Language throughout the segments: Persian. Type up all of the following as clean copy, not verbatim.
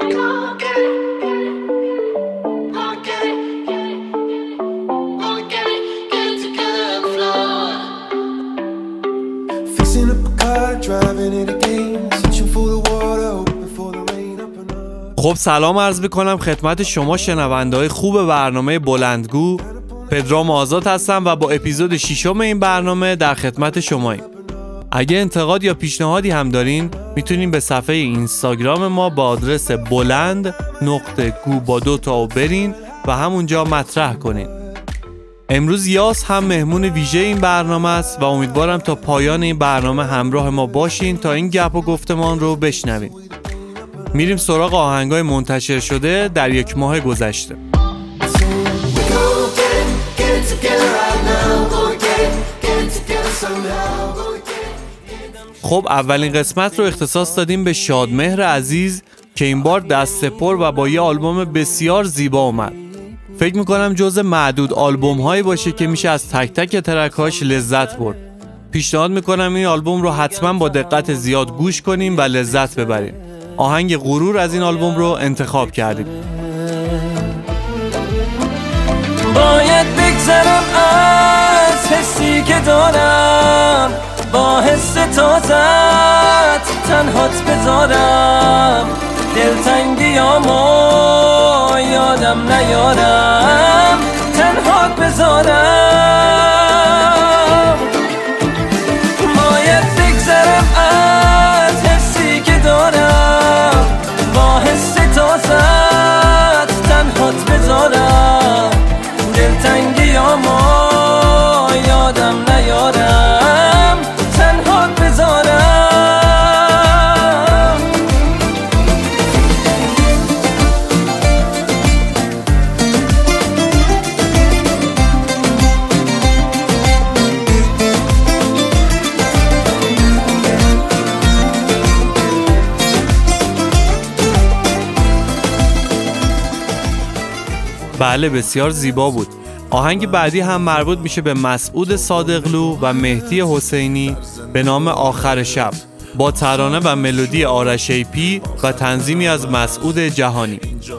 خب سلام عرض میکنم خدمت شما شنونده‌های خوب برنامه بلندگو. پدرام آزاد هستم و با اپیزود 6 این برنامه در خدمت شماییم. اگه انتقاد یا پیشنهادی هم دارین میتونین به صفحه اینستاگرام ما با آدرس بلند.گو با 2 تا برین و همونجا مطرح کنین. امروز یاس هم مهمون ویژه این برنامه است و امیدوارم تا پایان این برنامه همراه ما باشین تا این گپ و گفتمان رو بشنوین. میریم سراغ آهنگای منتشر شده در یک ماه گذشته. خب اولین قسمت رو اختصاص دادیم به شادمهر عزیز که این بار دست‌پر و با یه آلبوم بسیار زیبا اومد. فکر میکنم جز معدود آلبوم هایی باشه که میشه از تک تک ترک‌هاش لذت برد. پیشنهاد میکنم این آلبوم رو حتما با دقت زیاد گوش کنیم و لذت ببریم. آهنگ غرور از این آلبوم رو انتخاب کردیم. باید بگذرم از حسی که دارم، با حس تازت تنهات بذارم، دلتنگیامو یادم نیارم، تنهات بذارم. باید بگذرم از حسی که دارم، با حس تازت تنهات بذارم، دلتنگیامو یادم نیارم، تنهات بذارم. بله بسیار زیبا بود. آهنگ بعدی هم مربوط میشه به مسعود صادقلو و مهدی حسینی به نام آخر شب با ترانه و ملودی آرش ایپی و تنظیمی از مسعود جهانی.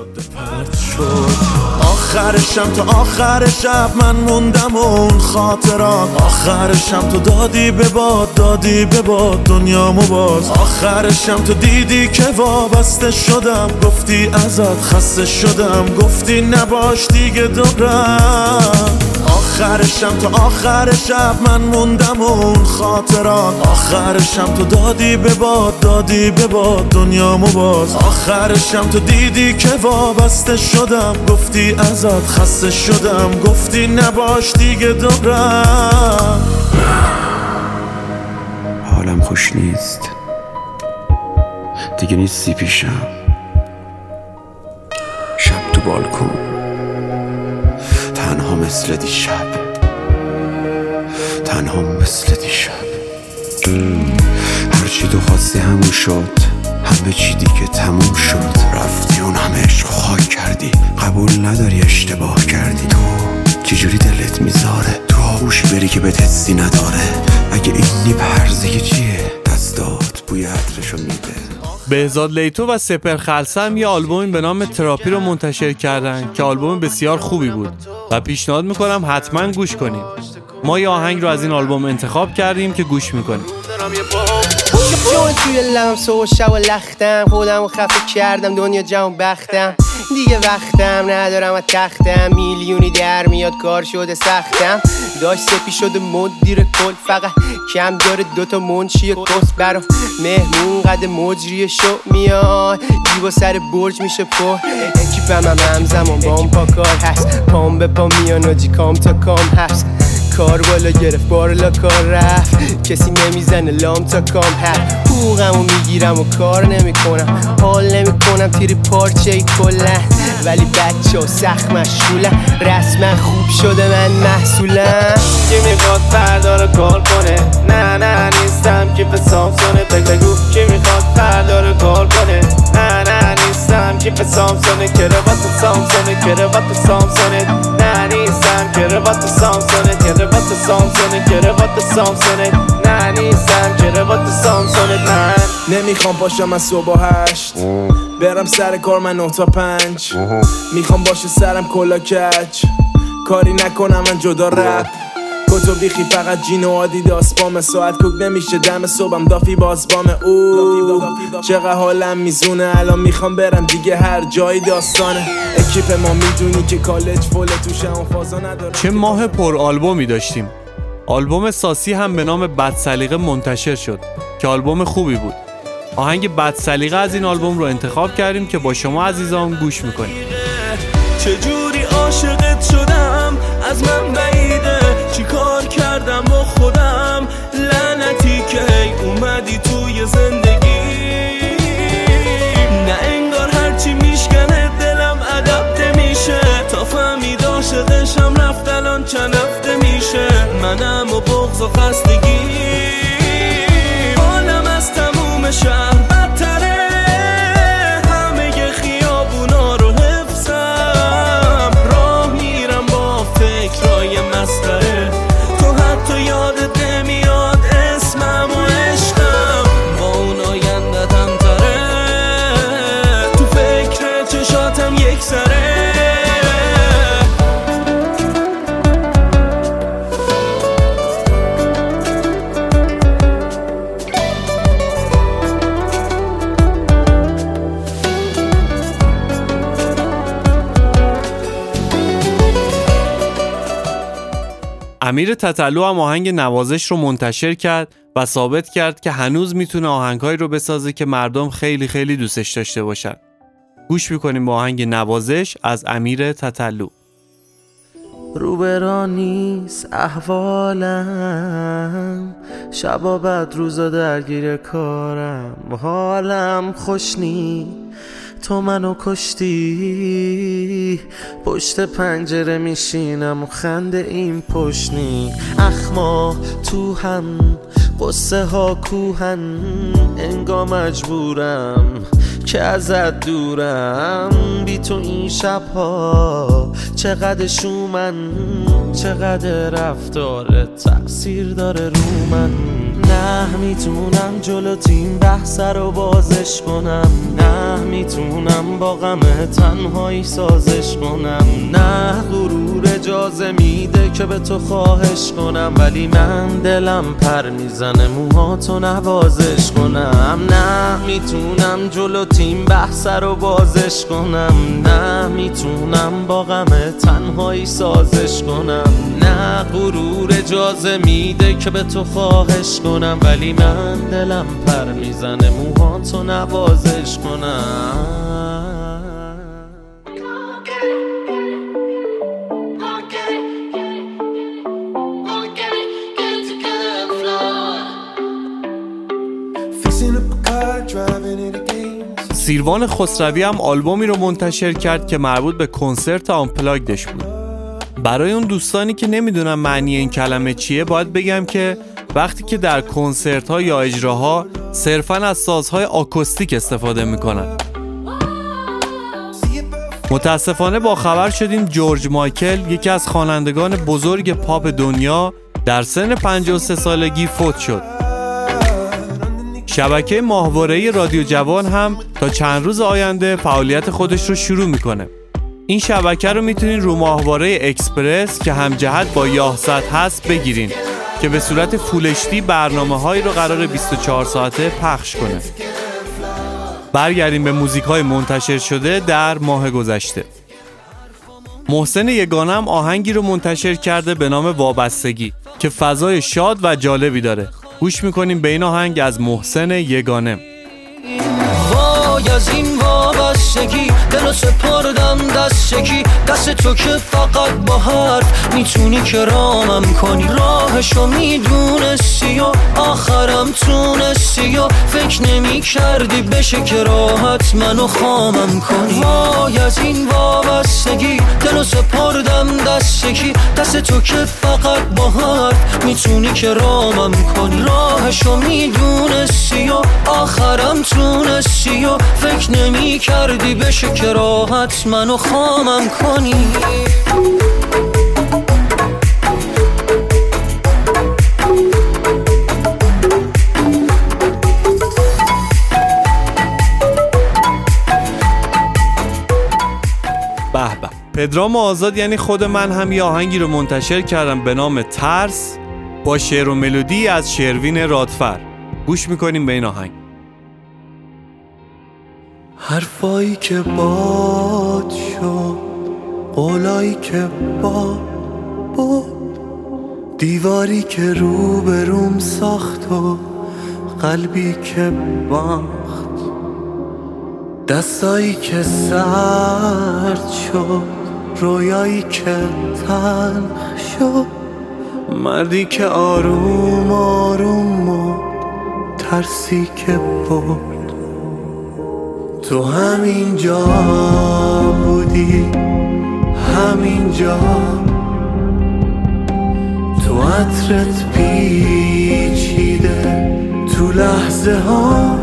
آخر شب تا آخر شب من موندم اون خاطرات، آخر شب تو دادی به باد دنیامو باز، آخر شب تو دیدی که وابسته شدم، گفتی ازت خسته شدم، گفتی نباش دیگه دورم. آخر شب تا آخر شب من موندم اون خاطرات، آخر شب تو دادی به باد دنیامو باز، آخر شب تو دیدی که وابسته شدم، گفتی ازت خسته شدم، گفتی نباش دیگه دورم. حالم خوش نیست دیگه، نیستی پیشم، شب تو بالکن تنها مثل دیشب، تنها مثل دیشب. هرچی تو خواستی همون شد، همه چی دیگه تموم شد، رفتی اون همه عشق خاک کردی، قبول نداری اشتباه کردی. تو چجوری دلت میذاره تو آغوش بری که بهت حسی نداره؟ اگه اینی پرزه چیه دستات بوی عطرشو میده. بهزاد لیتو و سپر خلصه هم یه آلبوم به نام تراپی رو منتشر کردن که آلبوم بسیار خوبی بود و پیشنهاد میکنم حتما گوش کنیم. ما یه آهنگ رو از این آلبوم انتخاب کردیم که گوش میکنیم. جون توی لبم صبح شب و لختم، خودم رو خفه کردم، دنیا جهان بختم، دیگه وقتم ندارم از تختم، میلیونی در میاد کار شده سختم، داشت سپی شده مدیر کل، فقط کم داره 2 منشی کس برام مهمون قد مجری شو میاد، جیبا سر برج میشه پر، اکیپم هم همزمان با اون پا کار هست، پام به پا میان و جی کام تا کام هست، کار بالا گرفت بارلا کار رفت، کسی نمیزنه لام تا کام هست، حقوقمو میگیرم و کار نمیکنم، حال نمیکنم تیری پارچه ای کلن، ولی بچه ها سخت مشغولن، رسما خوب شده من محصولم. کی میخواد فردا رو کار کنه؟ نه نیستم کیف سامسونه، بگو کی میخواد فردا رو کار کنه؟ نه نیستم کیف سامسونه، کروات سامسونه، کروات سامسونه، نه نیستم کروات سامسونه، کروات سامسونه، کروات سامسونه، نه نیستم کروات سامسونه. من نمیخوام پاشم از صبح 8 برم سر کار من 9 تا 5 میخوام باشه سرم کلا کچ کاری نکنم من جدا رپ کتو بیخی فقط جین و آدیداس بام ساعت کوک نمیشه دم صبحم دافی باز بام چقدر حالم میزونه الان میخوام برم دیگه هر جایی داستانه اکیپ ما میدونی که کالج فول توشه اون فازا نداره. چه ماه پر آلبومی داشتیم. آلبوم ساسی هم به نام بد سلیقه منتشر شد که آلبوم خوبی بود. آهنگ بد سلیقه از این آلبوم رو انتخاب کردیم که با شما عزیزان گوش میکنیم. چجوری عاشقت شدم از من بعیده چی کار کردم با خودم لعنتی که هی اومدی توی زندگی نه انگار هرچی میشکنه دلم ادب نمیشه تا فهمید عاشقشم رفت الان چند هفته میشه منم و بغض و خستگی حالم از تموم شهر بدتره همه خیابونا رو حفظم راه میرم با فکرای مسخره تو حتی یادت نمیاد اسمم و عشقم با اون آیندتم تره تو فکر چشاتم یک سره. امیر تتلو هم آهنگ نوازش رو منتشر کرد و ثابت کرد که هنوز میتونه آهنگایی رو بسازه که مردم خیلی خیلی دوستش داشته باشن. گوش میکنیم با آهنگ نوازش از امیر تتلو. روبرا نیست احوالم شبا بعد روزا درگیر کارم حالم خوش نی تو منو کشتی پشت پنجره میشینم و خنده این پشنی اخما تو هم قصه ها کوهن انگار مجبورم که ازت دورم بی تو این شبها چقدر شومن چقدر رفتارت تأثیر داره رو من نه میتونم جلو تیم بحث رو بازش کنم نه میتونم با غم تنهایی سازش کنم نه غرور اجازه میده که به تو خواهش کنم ولی من دلم پر میزنه موهاتو نوازش کنم نه میتونم جلو تیم بحث رو بازش کنم نه میتونم با غم تنهایی سازش کنم نه غرور اجازه میده که به تو خواهش کنم ولی من دلم پر میزنه موهاتو نوازش کنم. سیروان خسروی هم آلبومی رو منتشر کرد که مربوط به کنسرت آنپلاگدش بود. برای اون دوستانی که نمیدونن معنی این کلمه چیه باید بگم که وقتی که در کنسرت ها یا اجراها صرفاً از سازهای آکوستیک استفاده میکنن. متاسفانه با خبر شدیم جورج مایکل یکی از خوانندگان بزرگ پاپ دنیا در سن 53 سالگی فوت شد. شبکه ماهواره‌ای رادیو جوان هم تا چند روز آینده فعالیت خودش رو شروع میکنه. این شبکه رو میتونین رو ماهواره اکسپرس که همجهت با یاهصد هست بگیرین که به صورت فول اچ دی برنامه‌هایی رو قرار 24 ساعته پخش کنه. برگردیم به موزیک‌های منتشر شده در ماه گذشته. محسن یگانه هم آهنگی رو منتشر کرده به نام وابستگی که فضای شاد و جالبی داره. گوش میکنیم به این آهنگ از محسن یگانه. وای از این وابستگی دلو سپردم دست شکی دست تو که فقط با حرف میتونی کرامم کنی راهشو میدونستی و آخرم تونستی و فکر نمی کردی بشه که راحت منو خامم کنی وای از این وابستگی دلو سپردم دست شکی دست تو که فقط با حرف میتونی کرامم کنی راهشو میدونستی و آخرم تونستی و فکر نمی کردی بشه که راحت منو خامم کنی پدرام آزاد یعنی خود من هم یه آهنگی رو منتشر کردم به نام ترس با شعر و ملودی از شروین رادفر. گوش میکنیم به این آهنگ. حرفایی که باد شد، قولایی که باد بود، دیواری که رو به روم ساخت و قلبی که باخت، دستایی که سرد شد، رویایی که تلخ شد، مردی که آروم آروم مرد، ترسی که برد. تو همینجا بودی، همینجا، تو عطرت پیچیده تو لحظه ها.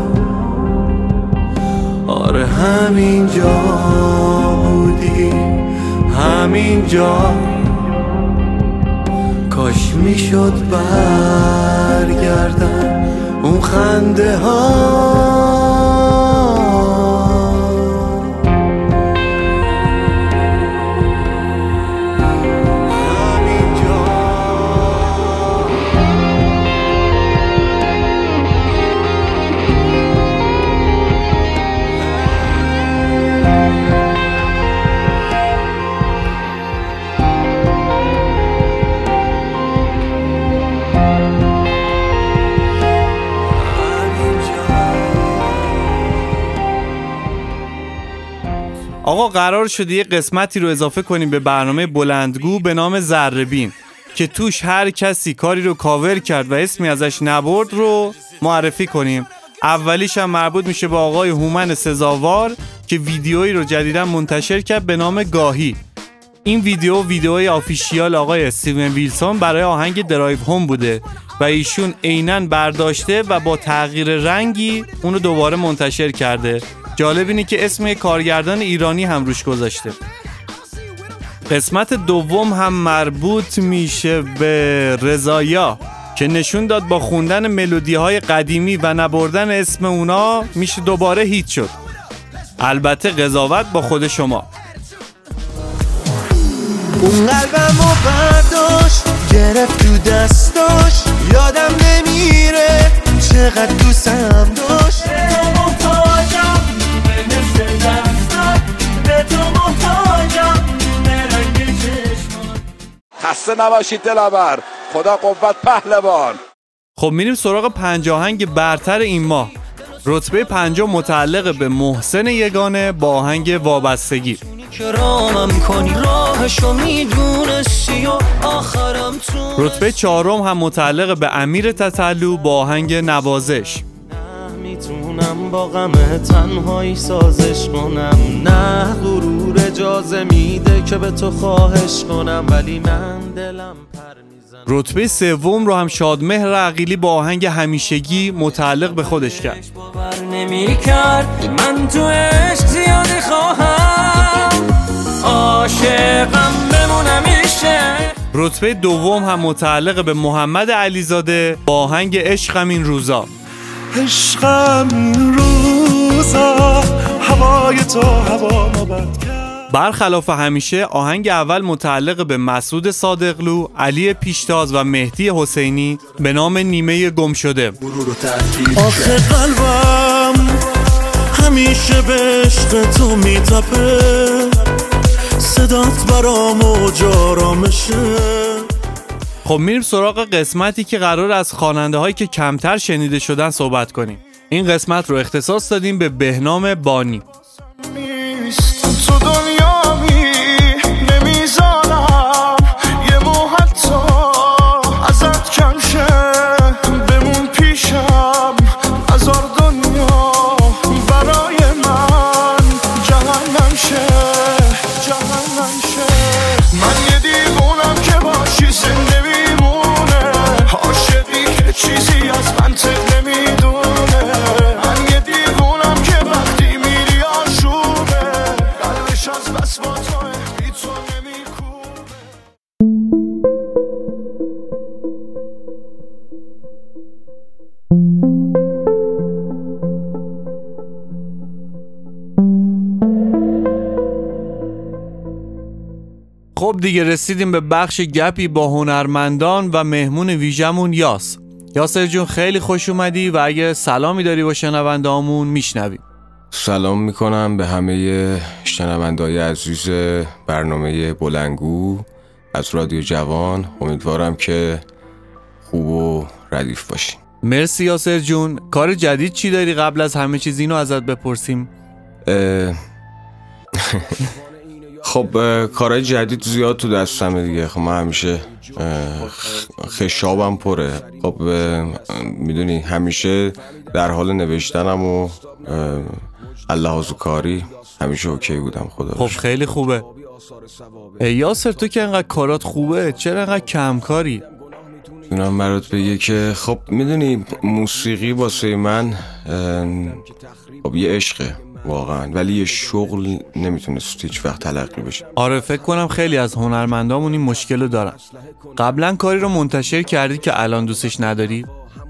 آره همینجا بودی، همینجا، کاش میشد برگردن اون خنده ها. آقا قرار شده یه قسمتی رو اضافه کنیم به برنامه بلندگو به نام ذره‌بین که توش هر کسی کاری رو کاور کرد و اسمی ازش نبرد رو معرفی کنیم. اولیش هم مربوط میشه به آقای هومن سزاوار که ویدیویی رو جدیدا منتشر کرد به نام گاهی. این ویدیوی آفیشیال آقای استیون ویلسون برای آهنگ درایو هوم بوده و ایشون عیناً برداشته و با تغییر رنگی اونو دوباره منتشر کرده. جالب اینه که اسم کارگردان ایرانی هم روش گذاشته. قسمت دوم هم مربوط میشه به رضایا که نشون داد با خوندن ملودی‌های قدیمی و نبردن اسم اونا میشه دوباره هیت شد. البته قضاوت با خود شما. اون قلبمو برداشت گرفت تو دستاش، یادم نمیره چقدر دوستم داشت. به تو محتاجم، به نفس دستات، به تو محتاجم، به رنگ چشمان. خسته نباشید دلاور، خدا قوت پهلوان. خب میریم سراغ 5 آهنگ برتر این ماه. رتبه 5 متعلق به محسن یگانه با آهنگ وابستگی. رتبه 4 هم متعلق به امیر تتلو با آهنگ نوازش. میتونم با غم تنهایی سازش کنم، نه غرور اجازه میده که به تو خواهش کنم، ولی من دلم پر میزنم. رتبه 3 رو هم شادمهر عقیلی با آهنگ همیشگی متعلق به خودش کرد. باور نمی‌کرد من تو عشق زیادی خواهم، عاشقم بمونم میشه. رتبه 2 هم متعلق به محمد علیزاده با آهنگ عشقم این روزا. عشقم این روزا، هوای تو هوا مبد کرد. برخلاف همیشه آهنگ اول متعلق به مسعود صادقلو، علی پیشتاز و مهدی حسینی به نام نیمه گم شده. آخه قلبم همیشه به عشق تو میتپه، صدات برام اوج آرامشه. خب میریم سراغ قسمتی که قرار از خواننده هایی که کمتر شنیده شدن صحبت کنیم. این قسمت رو اختصاص دادیم به بهنام بانی. تو دنیامی نمیذارم یه مو حتی ازت کم شه، بمون پیشم هزار دنیا برای من جهنم شه، جهنم شه. من یه دیوونم که باشی زنده میمونه، عاشقی که چیزی از منطق نمیدونه. من یه دیوونم که وقتی میری آشوبه، قلبش از بس با توه بی تو نمیکوبه. خب دیگه رسیدیم به بخش گپی با هنرمندان و مهمون ویژمون یاسر جون خیلی خوش اومدی و اگه سلامی داری با شنونده‌هامون میشنویم. سلام میکنم به همه شنونده‌های عزیز برنامه بلندگو از رادیو جوان. امیدوارم که خوب و ردیف باشین. مرسی یاسر جون. کار جدید چی داری قبل از همه چیز اینو ازت بپرسیم؟ خب کارهای جدید زیاد تو دستمه دیگه. خب من همیشه خشابم پره. خب میدونی همیشه در حال نوشتنم و اللحاظ کاری همیشه اوکی بودم. خدا خب خیلی خوبه. یاسر تو که انقدر کارات خوبه چرا انقدر کم کاری؟ میتونم برات بگه که خب میدونی موسیقی واسه من خب یه عشقه واقعا، ولی یه شغل نمیتونست هیچ وقت تلقی بشه. آره فکر کنم خیلی از هنرمندامون این مشکل رو دارن. قبلا کاری رو منتشر کردی که الان دوستش نداری؟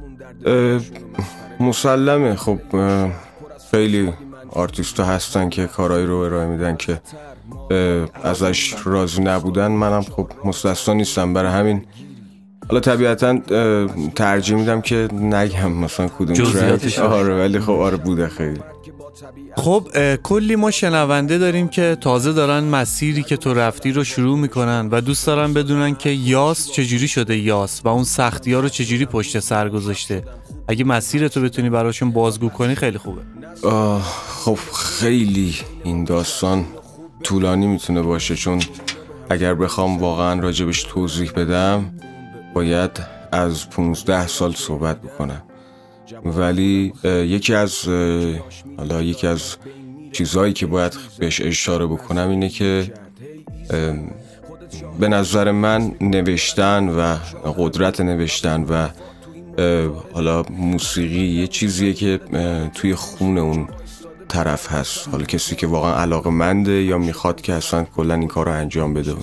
مسلمه. خب خیلی آرتیستا هستن که کارهایی رو ارائه میدن که ازش راضی نبودن. منم خب مستثنا نیستم، برای همین حالا طبیعتا ترجیح میدم که نگم مثلا کدوم جزئیاتش. آره ولی خب آره بوده خیلی. خب کلی ما شنونده داریم که تازه دارن مسیری که تو رفتی رو شروع میکنن و دوست دارن بدونن که یاس چجوری شده یاس و اون سختی ها رو چجوری پشت سر گذاشته. اگه مسیرتو بتونی براشون بازگو کنی خیلی خوبه. خب خیلی این داستان طولانی میتونه باشه، چون اگر بخوام واقعا راجبش توضیح بدم باید از 15 سال صحبت بکنم. ولی یکی از چیزهایی که باید بهش اشاره بکنم اینه که به نظر من نوشتن و قدرت نوشتن و حالا موسیقی یه چیزیه که توی خون اون طرف هست. حالا کسی که واقعا علاقه‌منده یا میخواد که اصلا کلا این کار رو انجام بده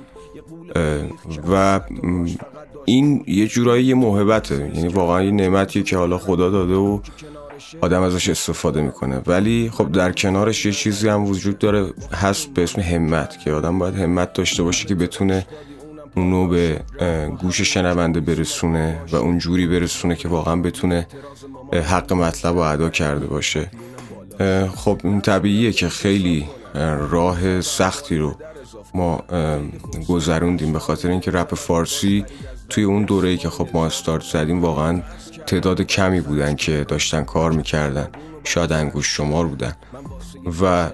و این یه جورایی یه موهبته، یعنی واقعا یه نعمتیه که حالا خدا داده و آدم ازش استفاده میکنه. ولی خب در کنارش یه چیزی هم وجود داره هست به اسم همت، که آدم باید همت داشته باشه که بتونه اونو به گوش شنونده برسونه و اونجوری برسونه که واقعا بتونه حق مطلب رو ادا کرده باشه. خب این طبیعیه که خیلی راه سختی رو ما گذروندیم، به خاطر اینکه رپ فارسی توی اون دوره‌ای که خب ما استارت زدیم واقعا تعداد کمی بودن که داشتن کار میکردن، شاید انگوش شمار بودن و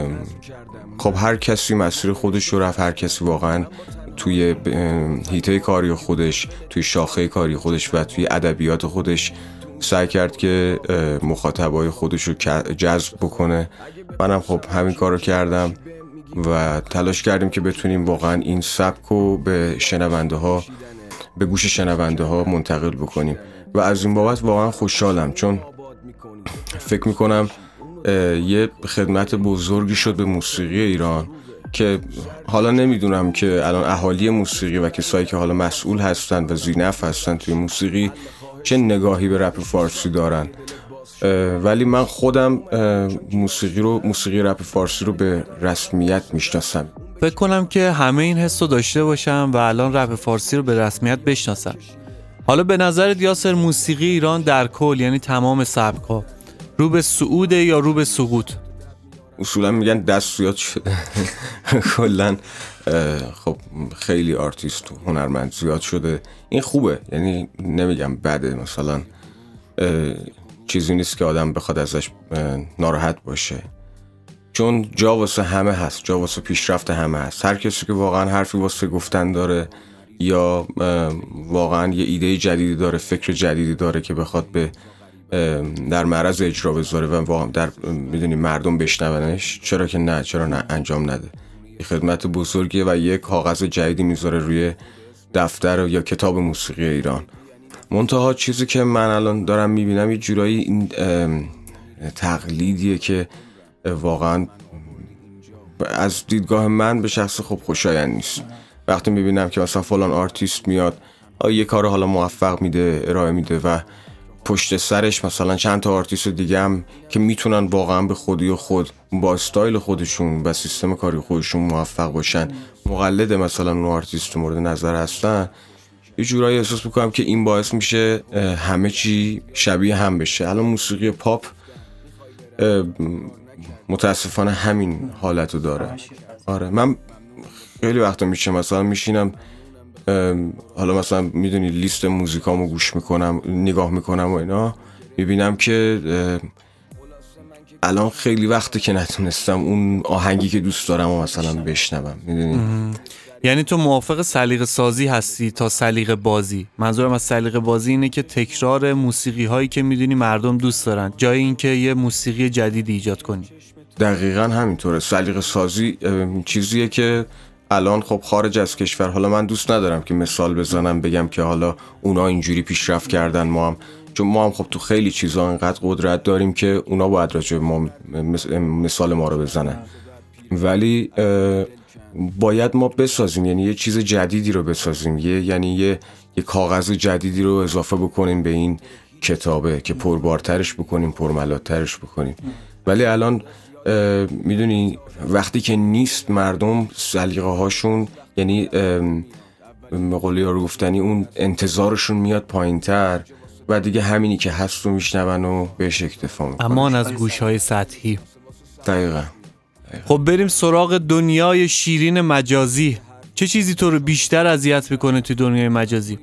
خب هر کسی مسیر خودش رو رفت، هر کسی واقعا توی هیته کاری خودش، توی شاخه کاری خودش و توی ادبیات خودش سعی کرد که مخاطبای خودش رو جذب بکنه. منم خب همین کار رو کردم و تلاش کردیم که بتونیم واقعا این سبک رو به گوش شنونده ها منتقل بکنیم و از این بابت واقعا خوشحالم، چون فکر میکنم یه خدمت بزرگی شد به موسیقی ایران که حالا نمیدونم که الان اهالی موسیقی و کسایی که حالا مسئول هستن و ذی‌نفع هستن توی موسیقی چه نگاهی به رپ فارسی دارن، ولی من خودم موسیقی رپ فارسی رو به رسمیت میشناسم. فکر کنم که همه این حس رو داشته باشم و الان رپ فارسی رو به رسمیت بشناسم. حالا به نظرت یاسر موسیقی ایران در کل، یعنی تمام سبک‌ها، رو به صعوده یا رو به سقوط؟ اصولا میگن دست زیاد شده. کلن خب خیلی آرتیست و هنرمند زیاد شده. این خوبه، یعنی نمیگم بده، مثلا چیزی نیست که آدم بخواد ازش ناراحت باشه، چون جا واسه همه هست، جا واسه پیشرفت همه هست. هر کسی که واقعا حرفی واسه گفتن داره یا واقعا یه ایده جدیدی داره، فکر جدیدی داره که بخواد به در معرض اجرا بذاره و واقعا در میدونی مردم بشنونش، چرا نه انجام نده. یه خدمت بزرگیه و یک کاغذ جدیدی میذاره روی دفتر یا کتاب موسیقی ایران. منتها چیزی که من الان دارم میبینم یه جورایی این تقلیدیه که واقعا از دیدگاه من به شخص خب خوشایند نیست. وقتی میبینم که مثلا فلان آرتیست میاد یه کار حالا موفق میده، ارائه میده و پشت سرش مثلا چند تا آرتیست دیگه هم که میتونن واقعا به خودی و خود با استایل خودشون و سیستم کاری خودشون موفق باشن، مقلد مثلا اون آرتیست مورد نظر هستن، یه جورایی احساس میکنم که این باعث میشه همه چی شبیه هم بشه. الان موسیقی پاپ متاسفانه همین حالتو داره. آره من خیلی وقتا میشه مثلا میشینم حالا مثلا میدونی لیست موزیکامو گوش میکنم، نگاه میکنم و اینا، میبینم که الان خیلی وقته که نتونستم اون آهنگی که دوست دارم و مثلا بشنوم، میدونی. یعنی تو موافق سلیقه سازی هستی تا سلیقه بازی؟ منظورم از سلیقه بازی اینه که تکرار موسیقی هایی که میدونی مردم دوست دارن جای این که یه موسیقی جدید ایجاد کنی. دقیقاً همینطوره. سلیقه سازی چیزیه که الان خب خارج از کشور، حالا من دوست ندارم که مثال بزنم بگم که حالا اونا اینجوری پیشرفت کردن ما هم، چون ما هم خب تو خیلی چیزا انقدر قدرت داریم که اونا باید راجع به ما مثال ما رو بزنن، ولی باید ما بسازیم، یعنی یه چیز جدیدی رو بسازیم، یعنی یه کاغذ جدیدی رو اضافه بکنیم به این کتابه که پربارترش بکنیم، پرملاترش بکنیم. ولی الان میدونی وقتی که نیست مردم سلیقه هاشون، یعنی مقوله ها رو گفتنی، اون انتظارشون میاد پایین تر و دیگه همینی که هست رو میشنون و بهش اکتفا میکنن. امان از گوش های سطحی. دقیقا. خب بریم سراغ دنیای شیرین مجازی. چه چیزی تو رو بیشتر اذیت میکنه تو دنیای مجازی؟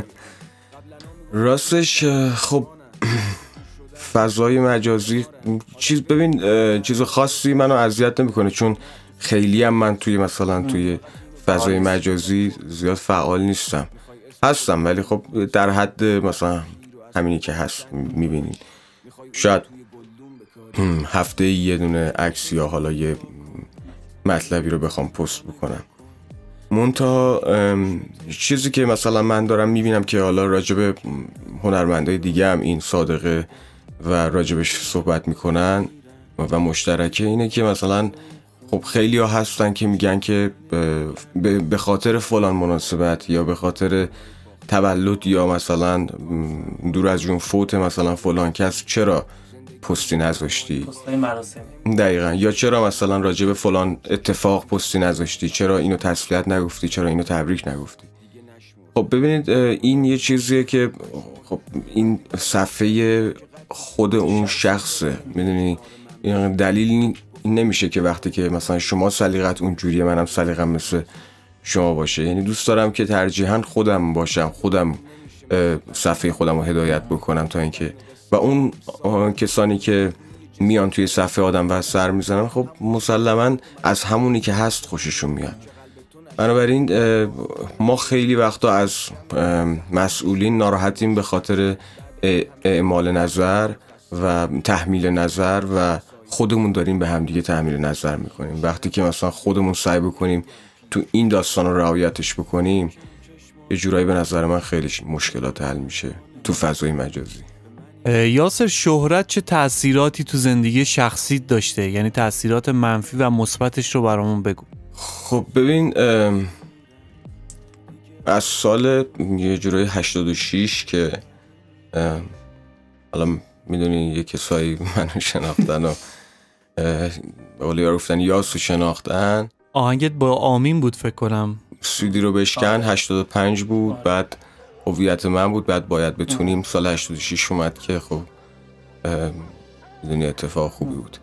راستش خب فضای مجازی چیز خاصی منو اذیت نمیکنه، چون خیلی هم من توی فضای مجازی زیاد فعال نیستم، هستم ولی خب در حد مثلا همینی که هست میبینین. شاید هفته یه دونه عکس یا حالا یه مطلبی رو بخوام پست بکنم. منتها چیزی که مثلا من دارم میبینم که حالا راجب هنرمندای دیگه هم این صادقه و راجبش صحبت میکنن و مشترکه، اینه که مثلا خب خیلی ها هستن که میگن که به خاطر فلان مناسبت یا به خاطر تولد یا مثلا دور از جون فوت مثلا فلان کس چرا پستی نذاشتی؟ دقیقاً. یا چرا مثلا راجب فلان اتفاق پستی نذاشتی؟ چرا اینو تسلیت نگفتی؟ چرا اینو تبریک نگفتی؟ خب ببینید این یه چیزیه که خب این صفحه خود اون شخصه، میدونی. دلیل این نمیشه که وقتی که مثلا شما سلیقت اونجوریه منم سلیقم مثل شما باشه. یعنی دوست دارم که ترجیحاً خودم باشم، خودم صفحه خودم رو هدایت بکنم تا اینکه و اون کسانی که میان توی صفحه آدم و سر میزنن خب مسلماً از همونی که هست خوششون میاد. بنابراین ما خیلی وقتا از مسئولین ناراحتیم به خاطر اعمال نظر و تحمیل نظر و خودمون داریم به همدیگه تحمیل نظر میکنیم. وقتی که مثلا خودمون سعی بکنیم تو این داستان رو رعایتش بکنیم، یه جورایی به نظر من خیلی مشکلات حل میشه تو فضای مجازی. یاسر، شهرت چه تأثیراتی تو زندگی شخصیت داشته؟ یعنی تأثیرات منفی و مثبتش رو برامون بگو. خب ببین از سال یه جورایی 86 که حالا میدونی یه کسایی منو شناختن و اولی ها گفتن یاسو شناختن. آهنگت با آمین بود فکر کنم. سیدی رو بشکن 85 بود، بعد هویت من بود، بعد باید بتونیم سال 86 اومد که خب میدونی اتفاق خوبی بود.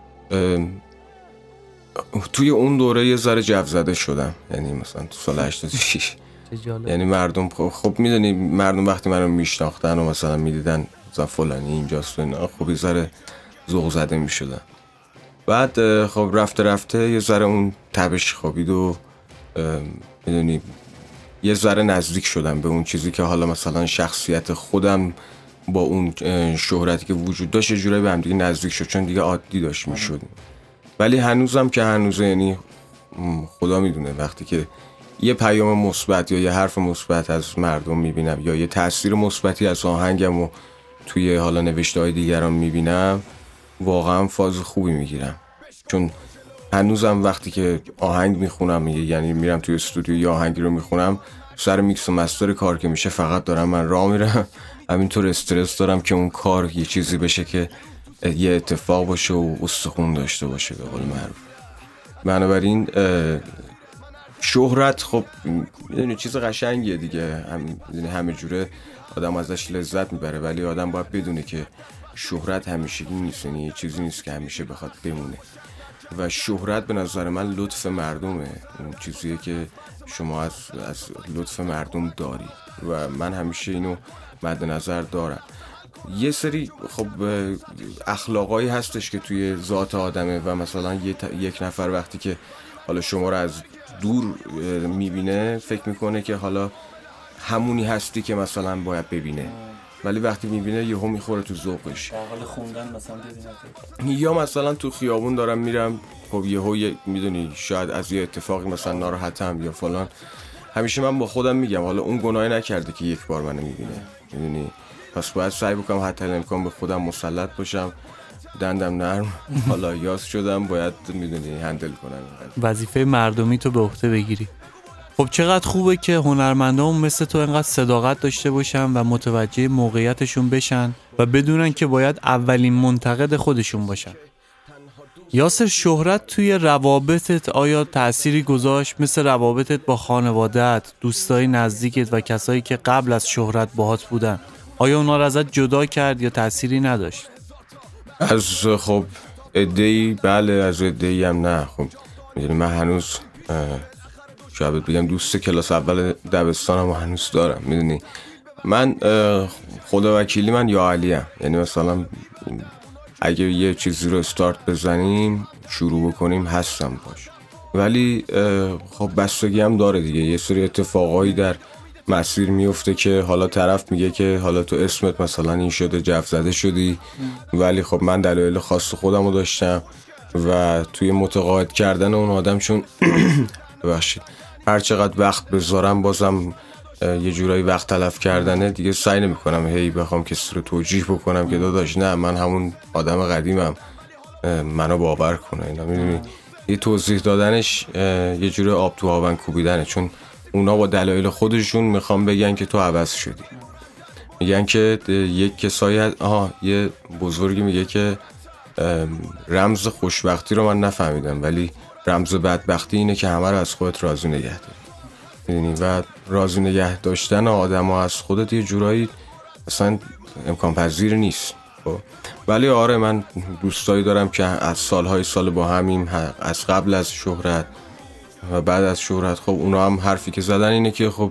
توی اون دوره یه ذره جو زده شدم، یعنی مثلا تو سال 86 یعنی مردم خب میدونی مردم وقتی منو میشناختن و مثلا میدیدن مثلا فلانی اینجاست و اینا، خب یه ذره ذوق زده میشدن. بعد خب رفته یه ذره اون تبش خوابید و میدونی یه ذره نزدیک شدم به اون چیزی که حالا مثلا شخصیت خودم با اون شهرتی که وجود داشت یه جورایی به هم دیگه نزدیک شد، چون دیگه عادی داشت میشد. ولی هنوزم که هنوزه، یعنی خدا میدونه وقتی که یه پیام مثبت یا یه حرف مثبت از مردم میبینم یا یه تاثیر مثبتی از آهنگم و توی حالا نوشته‌های دیگران میبینم، واقعا فاز خوبی میگیرم. چون هنوزم وقتی که آهنگ میخونم، یعنی میرم توی استودیو یا آهنگی رو میخونم، سر میکس و مستر کار که میشه فقط دارم من راه میرم، همینطور استرس دارم که اون کار یه چیزی بشه که یه اتفاق باشه و استخون داشته باشه به قول معروف. بنابراین شهرت خب میدونی چیز قشنگیه دیگه، همه جوره آدم ازش لذت میبره، ولی آدم باید بدونه که شهرت همیشگی نیست، یعنی چیزی نیست که همیشه بخواد بمونه. و شهرت به نظر من لطف مردمه، اون چیزیه که شما از لطف مردم داری و من همیشه اینو مد نظر دارم. یه سری خب اخلاقایی هستش که توی ذات آدمه و مثلا یک نفر وقتی که حالا شما رو از دور میبینه فکر میکنه که حالا همونی هستی که مثلا باید ببینه، ولی وقتی میبینه یهو میخوره تو ذوقش. در حال خوندن مثلا ببینه، یا مثلا تو خیابون دارم میرم، خب یهو میدونی شاید از یه اتفاقی مثلا ناراحتم یا فلان، همیشه من با خودم میگم حالا اون گناهی نکرده که یک بار منو میبینه، میدونی، پس باید سعی بکنم حتی امکان به خودم مسلط باشم، دندم نرم، حالا یاس شدم باید میدونی هندل کنم، وظیفه مردمی تو به عهده بگیری. خب چقدر خوبه که هنرمندان مثل تو انقدر صداقت داشته باشن و متوجه موقعیتشون بشن و بدونن که باید اولین منتقد خودشون باشن. یاسر، شهرت توی روابطت آیا تأثیری گذاشت، مثل روابطت با خانواده‌ات، دوستای نزدیکت و کسایی که قبل از شهرت باهات بودن؟ آیا اونا رو ازت جدا کرد یا تأثیری نداشت؟ از خب عده‌ای بله، از عده‌ای هم نه. خب میدونی من هنوز شاید بگم دوست کلاس اول دبستانم هنوز دارم، میدونی من خدا وکیلی من یا علیم، یعنی مثلا اگه یه چیزی رو استارت بزنیم شروع بکنیم هستم باش، ولی خب بستگی هم داره دیگه، یه سری اتفاقایی در مسیر میفته که حالا طرف میگه که حالا تو اسمت مثلا این شده، جف زده شدی، ولی خب من دلایل خاص خودم رو داشتم و توی متقاعد کردن اون آدم چون ببخشید هر چقدر وقت بذارم بازم یه جورایی وقت تلف کردنه دیگه، سعی نمی‌کنم هی بخوام کسی رو توجیه بکنم که داداش نه من همون آدم قدیمم، منو باور کنه، اینا میدونی یه توضیح دادنش یه جوری آب تو آبن کوبیدنه، چون اونا با دلایل خودشون میخوام بگن که تو عوض شدی، میگن که یک کسایی یه بزرگی میگه که رمز خوشبختی رو من نفهمیدم ولی رمز بدبختی اینه که همه رو از خودت راضی نگه داری، میدونی، و راضی نگه داشتن آدم ها از خودت یه جورایی اصلا امکان پذیر نیست. ولی آره من دوستایی دارم که از سالهای سال با همیم، از قبل از شهرت و بعد از شهرت، خب اونا هم حرفی که زدن اینه که خب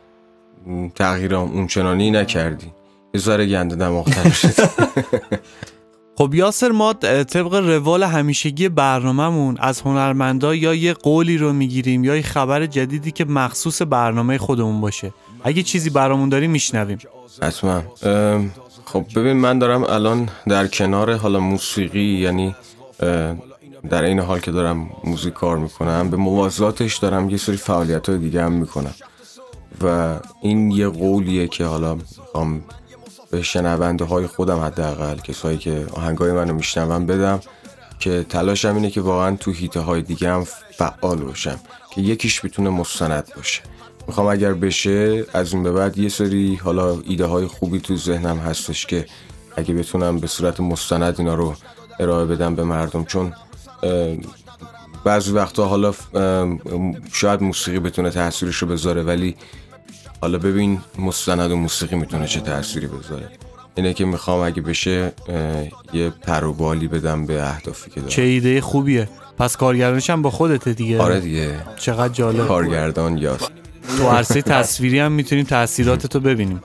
تغییرام اون چنانی نکردی، یه ذره گنده دماغ‌تر شد. خب یاسر، ما طبق روال همیشگی برنامه‌مون از هنرمندا یا یه قولی رو میگیریم یا یه خبر جدیدی که مخصوص برنامه خودمون باشه. اگه چیزی برامون داری میشنویم. حتما. خب ببین من دارم الان در کنار حالا موسیقی، یعنی در این حال که دارم موزیک کار میکنم به موازاتش دارم یه سری فعالیت‌های دیگه هم میکنم و این یه قولیه که حالا میخوام به شنونده های خودم، حداقل کسایی که آهنگای منو میشنون بدم که تلاشم اینه که واقعا تو هیته های دیگه هم فعال باشم که یکیش بتونه مستند باشه. میخوام اگر بشه از این به بعد یه سری حالا ایده های خوبی تو ذهنم هستش که اگه بتونم به صورت مستند اینا رو ارائه بدم به مردم، چون بعضی وقتا حالا شاید موسیقی بتونه تأثیرش رو بذاره، ولی حالا ببین مستند و موسیقی میتونه چه تأثیری بذاره. اینه که میخوام اگه بشه یه پروبالی بدم به اهدافی که دارم. چه ایده خوبیه. پس کارگردانش هم با خودته دیگه. آره دیگه. چقدر جالب. کارگردان یاس. تو عرصه تصویری هم میتونیم تأثیراتتو ببینیم.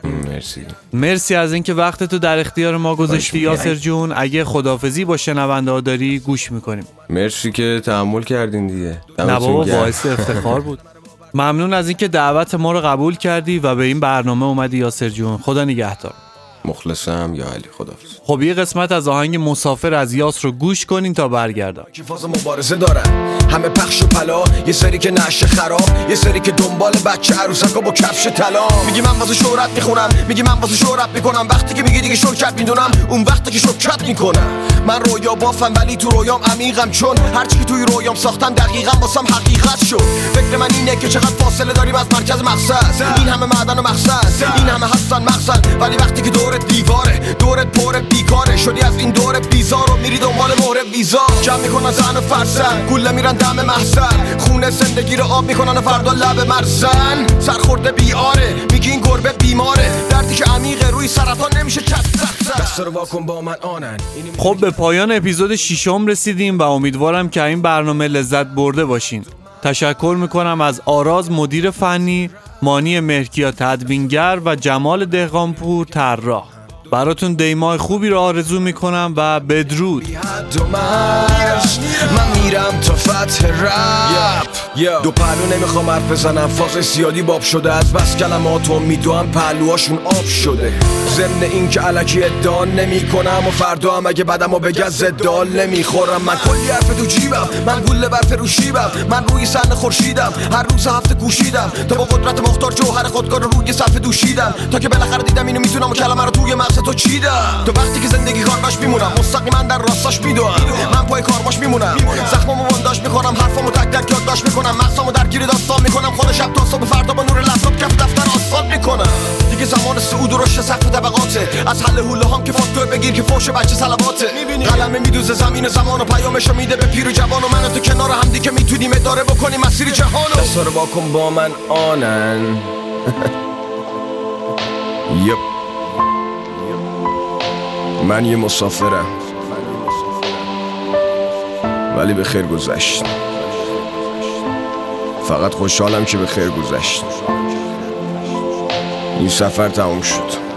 مرسی از اینکه وقتتو در اختیار ما گذاشتی یاسر جون. اگه خداحافظی با شنونده ها داری گوش میکنیم. مرسی که تحمل کردین دیگه. نه بابا، باعث افتخار بود. ممنون از اینکه دعوت ما رو قبول کردی و به این برنامه اومدی یاسر جون. خدا نگهدار. مخلصم. یا علی، خداحافظ. خب یه قسمت از آهنگ مسافر از یاس رو گوش کنین تا برگردم. که فاز مبارزه دارن همه پخش و پلا، یه سری که نشه خراب، یه سری که دنبال بچه عروسکا با کفش طلا. میگی من واسه شهرت میخونم، میگی من واسه شهرت میکنم، وقتی که میگی دیگه شرکت میدونم اون وقتی که شرکت میکنم. من رویا بافم ولی تو رویام عمیقم، چون هرچی که توی رویام ساختم دقیقاً واسم حقیقت شد. فکر من اینه که چقدر فاصله داریم از مرکز مقصد، این همه معدن و مقصد، این همه هستن مقصد، ولی وقتی که دورت دیواره، دورت پر بیکاره، شدی از این دور بیزار و میری دنبال مهر ویزا. جمع میکنن زن و فرسن، گوله میرن دم محسن، خونه زندگی رو آب میکنن و فردا لب مرزن. سرخورده بیاره، میگی این گربه بیماره، دردی که عمیقه روی سرطان نمیشه دست رو واکن با من آنن. خب به پایان اپیزود 6 رسیدیم و امیدوارم که این برنامه لذت برده باشین. تشکر میکنم از آراز مدیر فنی، مانی مهرکیا تدوینگر و جمال دهقانپور طراح. براتون دیمای خوبی رو آرزو میکنم و بدرود. من میرم تا فتح رپ، دو پهلو نمیخوام حرف بزنم، فاز زیادی باب شده، از بس کلماتو میدوام پهلوهاشون آب شده. ضمن این که الکی ادعا نمی کنم و فردا هم اگه بدمو بگه زدال نمیخورم. من کلی حرف تو جیبم، من گوله بر فروشیبم، من روی صحنه خورشیدم، هر روز هفته گوشیدم تا با قدرت مختار جوهر خودکار رو روی صفحه دوشیدم، تا که بالاخره دیدم اینو میتونم و کلمه رو توی مغز تو چیدم. تو وقتی که زندگی کارباش میمونم، مستقیما در راستاش میدوام، من پای کارباش میمونم، زخمامو بنداش میکنم، حرفامو تک تک یادداشت میکنم، مغزامو درگیر داستان میکنم، خود شب تا صبح فردا با نور لپتاپ کف دفتر آسفالت میکنم. دیگه زمان صعود و رشد سقف طبقاته، از حل حوله هام که فاکتور بگیر که فوش بچه صلواته. قلمه میدوزه زمین زمان و پیامشو میده به پیر و جوان، و من تو کنار هم دیگه میتونیم اداره بکنیم مسیر جهانو. دستا رو واکن با من آنن. یپ، من یه مسافرم ولی به خیر گذشت، فقط خوشحالم که به خیر گذشت. این سفر تموم شد.